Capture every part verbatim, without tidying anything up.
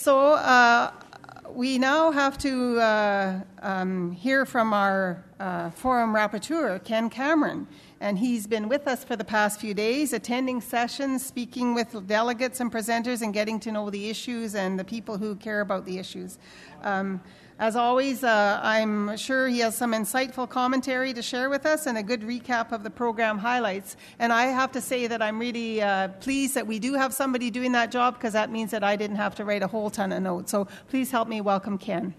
So uh, we now have to uh, um, hear from our uh, forum rapporteur, Ken Cameron. And he's been with us for the past few days, attending sessions, speaking with delegates and presenters, and getting to know the issues and the people who care about the issues. Um, as always, uh, I'm sure he has some insightful commentary to share with us and a good recap of the program highlights. And I have to say that I'm really uh, pleased that we do have somebody doing that job, because that means that I didn't have to write a whole ton of notes. So please help me welcome Ken.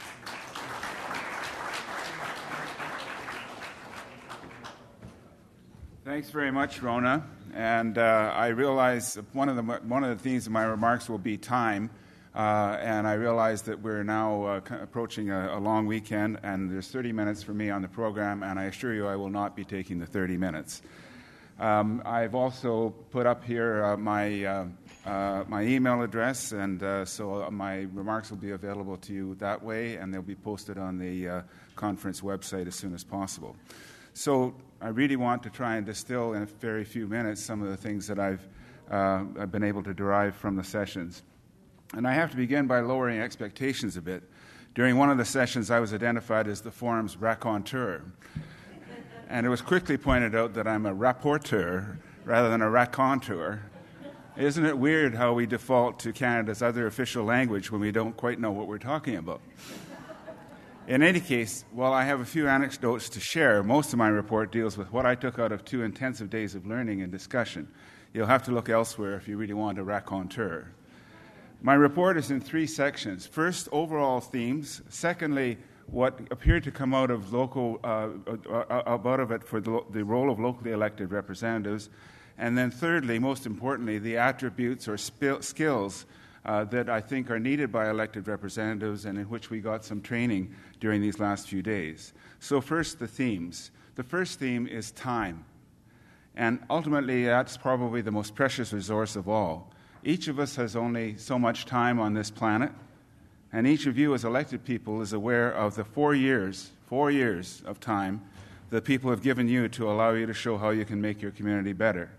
Thanks very much, Rona. And uh, I realize one of the one of the themes of my remarks will be time. Uh, and I realize that we're now uh, approaching a, a long weekend, and there's thirty minutes for me on the program, and I assure you I will not be taking the thirty minutes. Um, I've also put up here uh, my uh, uh, my email address, and uh, so my remarks will be available to you that way, and they'll be posted on the uh, conference website as soon as possible. So I really want to try and distill in a very few minutes some of the things that I've, uh, I've been able to derive from the sessions. And I have to begin by lowering expectations a bit. During one of the sessions, I was identified as the forum's raconteur. And it was quickly pointed out that I'm a rapporteur rather than a raconteur. Isn't it weird how we default to Canada's other official language when we don't quite know what we're talking about? In any case, while I have a few anecdotes to share, most of my report deals with what I took out of two intensive days of learning and discussion. You'll have to look elsewhere if you really want a raconteur. My report is in three sections. First, overall themes. Secondly, what appeared to come out of local, uh, uh, out of it for the, the role of locally elected representatives. And then thirdly, most importantly, the attributes or sp- skills uh, that I think are needed by elected representatives and in which we got some training during these last few days. So first, the themes. The first theme is time. And ultimately, that's probably the most precious resource of all. Each of us has only so much time on this planet, and each of you as elected people is aware of the four years, four years of time that people have given you to allow you to show how you can make your community better.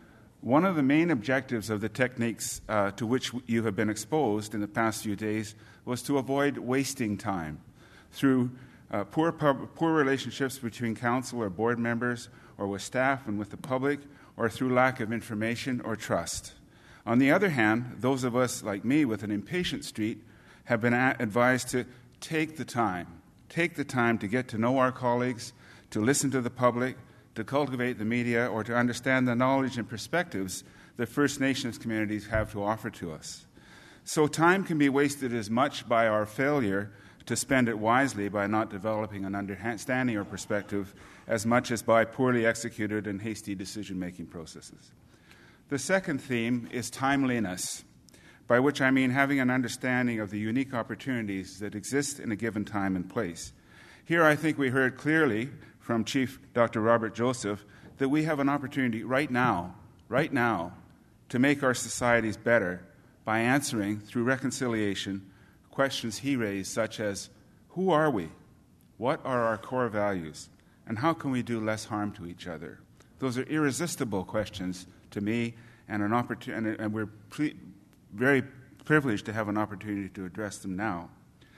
One of the main objectives of the techniques uh, to which you have been exposed in the past few days was to avoid wasting time through uh, poor, pub- poor relationships between council or board members or with staff and with the public, or through lack of information or trust. On the other hand, those of us like me with an impatient streak have been advised to take the time, take the time to get to know our colleagues, to listen to the public, to cultivate the media, or to understand the knowledge and perspectives that First Nations communities have to offer to us. So time can be wasted as much by our failure to spend it wisely by not developing an understanding or perspective as much as by poorly executed and hasty decision-making processes. The second theme is timeliness, by which I mean having an understanding of the unique opportunities that exist in a given time and place. Here I think we heard clearly from Chief Doctor Robert Joseph that we have an opportunity right now, right now, to make our societies better by answering, through reconciliation, questions he raised such as, who are we? What are our core values? And how can we do less harm to each other? Those are irresistible questions to me, and an opportunity, and we're pre- very privileged to have an opportunity to address them now.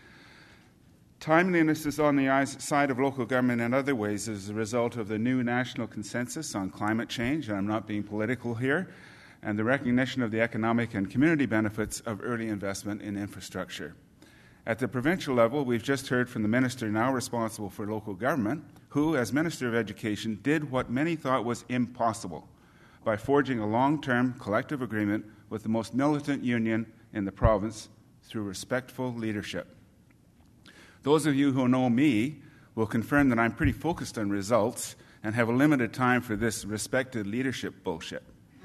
Timeliness is on the side of local government in other ways as a result of the new national consensus on climate change, and I'm not being political here, and the recognition of the economic and community benefits of early investment in infrastructure. At the provincial level, we've just heard from the minister now responsible for local government, who, as Minister of Education, did what many thought was impossible by forging a long-term collective agreement with the most militant union in the province through respectful leadership. Those of you who know me will confirm that I'm pretty focused on results and have a limited time for this respected leadership bullshit.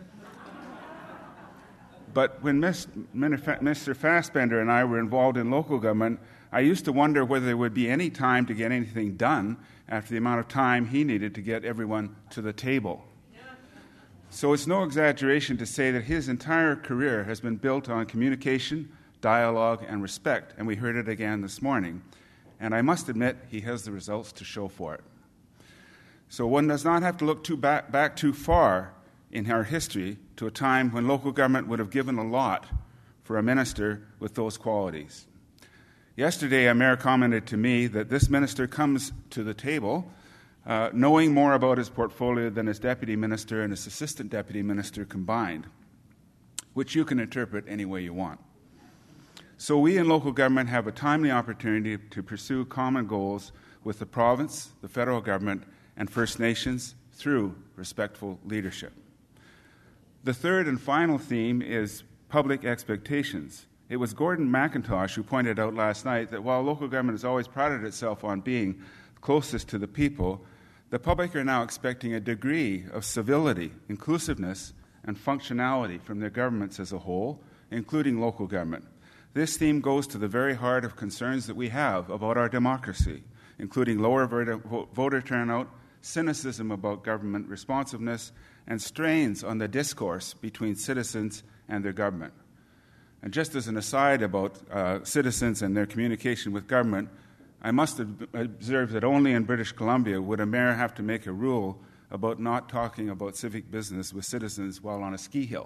But when Mister Fassbender and I were involved in local government, I used to wonder whether there would be any time to get anything done after the amount of time he needed to get everyone to the table. So it's no exaggeration to say that his entire career has been built on communication, dialogue, and respect, and we heard it again this morning. And I must admit, he has the results to show for it. So one does not have to look too back, back too far in our history to a time when local government would have given a lot for for a minister with those qualities. Yesterday, a mayor commented to me that this minister comes to the table uh, knowing more about his portfolio than his deputy minister and his assistant deputy minister combined, which you can interpret any way you want. So we in local government have a timely opportunity to pursue common goals with the province, the federal government, and First Nations through respectful leadership. The third and final theme is public expectations. It was Gordon McIntosh who pointed out last night that while local government has always prided itself on being closest to the people, the public are now expecting a degree of civility, inclusiveness, and functionality from their governments as a whole, including local government. This theme goes to the very heart of concerns that we have about our democracy, including lower voter turnout, cynicism about government responsiveness, and strains on the discourse between citizens and their government. And just as an aside about uh, citizens and their communication with government, I must observe that only in British Columbia would a mayor have to make a rule about not talking about civic business with citizens while on a ski hill.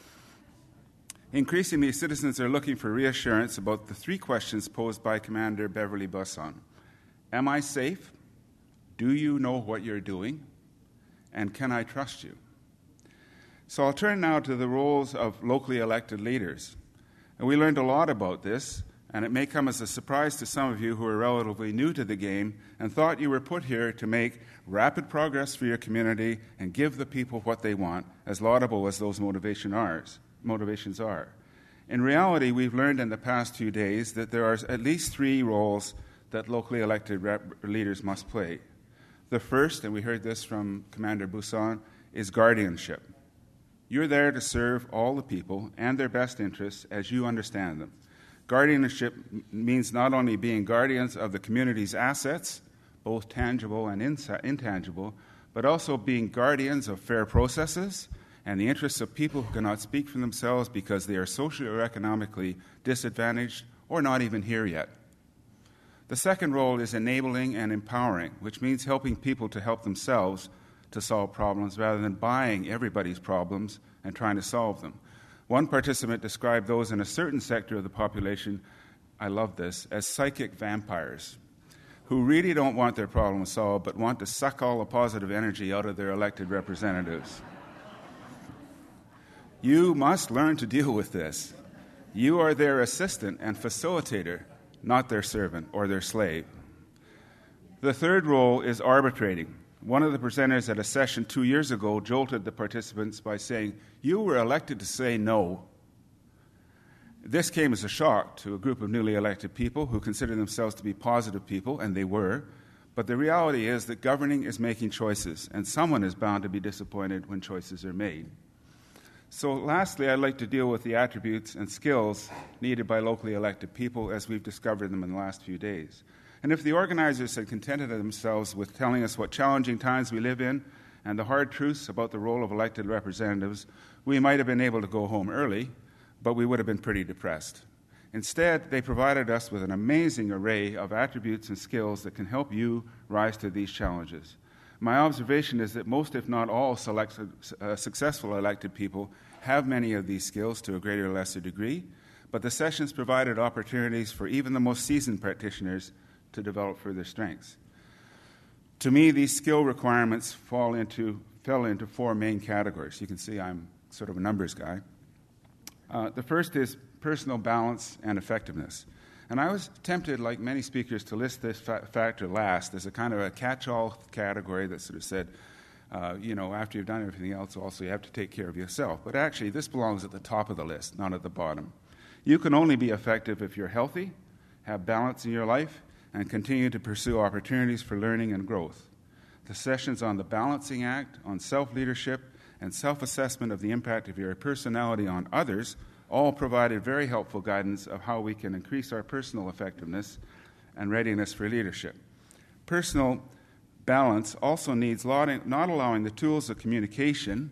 Increasingly, citizens are looking for reassurance about the three questions posed by Commander Beverly Busson. Am I safe? Do you know what you're doing? And can I trust you? So I'll turn now to the roles of locally elected leaders. And we learned a lot about this, and it may come as a surprise to some of you who are relatively new to the game and thought you were put here to make rapid progress for your community and give the people what they want, as laudable as those motivation are, motivations are. In reality, we've learned in the past few days that there are at least three roles that locally elected rep- leaders must play. The first, and we heard this from Commander Busson, is guardianship. You're there to serve all the people and their best interests as you understand them. Guardianship means not only being guardians of the community's assets, both tangible and intangible, but also being guardians of fair processes and the interests of people who cannot speak for themselves because they are socially or economically disadvantaged or not even here yet. The second role is enabling and empowering, which means helping people to help themselves to solve problems rather than buying everybody's problems and trying to solve them. One participant described those in a certain sector of the population, I love this, as psychic vampires, who really don't want their problems solved but want to suck all the positive energy out of their elected representatives. You must learn to deal with this. You are their assistant and facilitator, not their servant or their slave. The third role is arbitrating. One of the presenters at a session two years ago jolted the participants by saying, "You were elected to say no." This came as a shock to a group of newly elected people who consider themselves to be positive people, and they were. But the reality is that governing is making choices, and someone is bound to be disappointed when choices are made. So lastly, I'd like to deal with the attributes and skills needed by locally elected people as we've discovered them in the last few days. And if the organizers had contented themselves with telling us what challenging times we live in and the hard truths about the role of elected representatives, we might have been able to go home early, but we would have been pretty depressed. Instead, they provided us with an amazing array of attributes and skills that can help you rise to these challenges. My observation is that most, if not all, select, uh, successful elected people have many of these skills to a greater or lesser degree, but the sessions provided opportunities for even the most seasoned practitioners to develop further strengths. To me, these skill requirements fall into, fell into four main categories. You can see I'm sort of a numbers guy. Uh, the first is personal balance and effectiveness. And I was tempted, like many speakers, to list this fa- factor last as a kind of a catch-all category that sort of said, uh, you know, after you've done everything else, also you have to take care of yourself. But actually, this belongs at the top of the list, not at the bottom. You can only be effective if you're healthy, have balance in your life, and continue to pursue opportunities for learning and growth. The sessions on the Balancing Act, on self-leadership, and self-assessment of the impact of your personality on others all provided very helpful guidance of how we can increase our personal effectiveness and readiness for leadership. Personal balance also needs not allowing the tools of communication,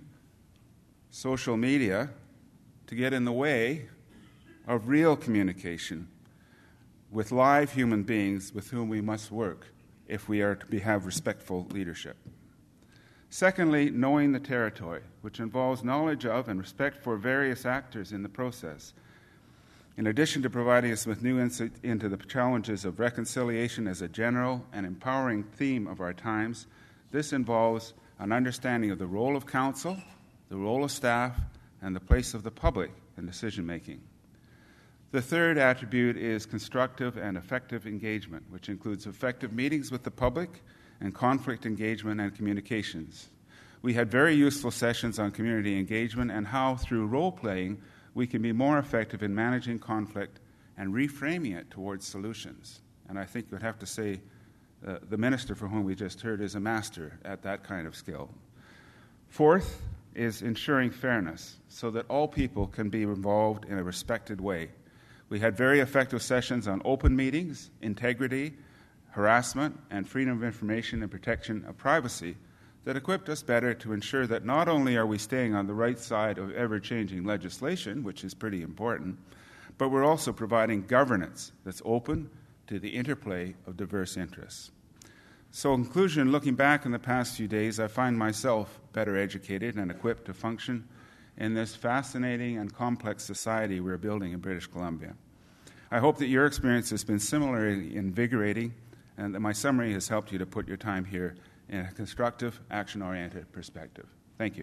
social media, to get in the way of real communication with live human beings with whom we must work if we are to be, have respectful leadership. Secondly, knowing the territory, which involves knowledge of and respect for various actors in the process. In addition to providing us with new insight into the challenges of reconciliation as a general and empowering theme of our times, this involves an understanding of the role of council, the role of staff, and the place of the public in decision-making. The third attribute is constructive and effective engagement, which includes effective meetings with the public and conflict engagement and communications. We had very useful sessions on community engagement and how, through role-playing, we can be more effective in managing conflict and reframing it towards solutions. And I think you'd have to say uh, the minister from whom we just heard is a master at that kind of skill. Fourth is ensuring fairness so that all people can be involved in a respected way. We had very effective sessions on open meetings, integrity, harassment, and freedom of information and protection of privacy that equipped us better to ensure that not only are we staying on the right side of ever-changing legislation, which is pretty important, but we're also providing governance that's open to the interplay of diverse interests. So in conclusion, looking back in the past few days, I find myself better educated and equipped to function in this fascinating and complex society we're building in British Columbia. I hope that your experience has been similarly invigorating and that my summary has helped you to put your time here in a constructive, action-oriented perspective. Thank you.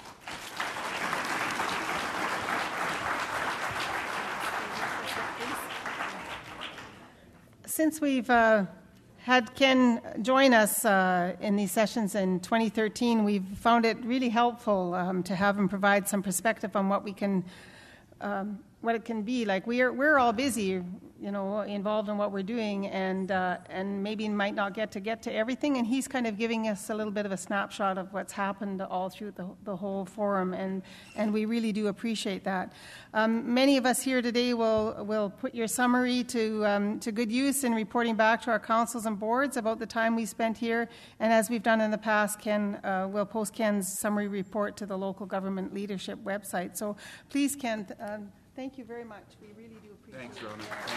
Since we've uh, had Ken join us uh, in these sessions in twenty thirteen, we've found it really helpful um, to have him provide some perspective on what we can, um, what it can be. Like we're we're all busy, you know, involved in what we're doing, and uh, and maybe might not get to get to everything. And he's kind of giving us a little bit of a snapshot of what's happened all through the, the whole forum, and and we really do appreciate that. Um, many of us here today will will put your summary to um, to good use in reporting back to our councils and boards about the time we spent here. And as we've done in the past, Ken uh, will post Ken's summary report to the local government leadership website. So please, Ken. Uh, Thank you very much. We really do appreciate it. Thanks, Rona.